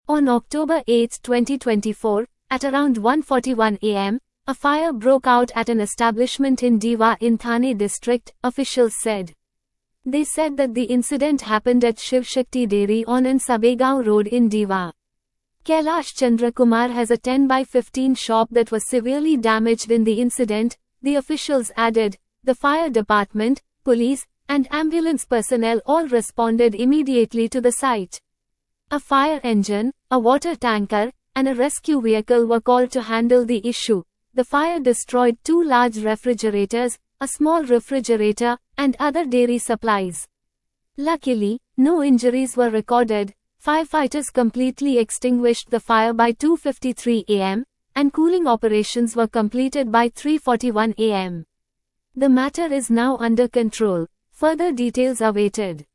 On October 8, 2024, at around 1:41 am, a fire broke out at an establishment in Diva in Thane district, officials said. They said that the incident happened at Shiv Shakti Dairy on an Sabegaon Road in Diva. Kailash Chandra Kumar has a 10/15 shop that was severely damaged in the incident, the officials added. The fire department, police, and ambulance personnel all responded immediately to the site. A fire engine, a water tanker, and a rescue vehicle were called to handle the issue. The fire destroyed 2 large refrigerators, a small refrigerator, and other dairy supplies. Luckily, no injuries were recorded. Firefighters completely extinguished the fire by 2:53 am, and cooling operations were completed by 3:41 am. The matter is now under control. Further details awaited.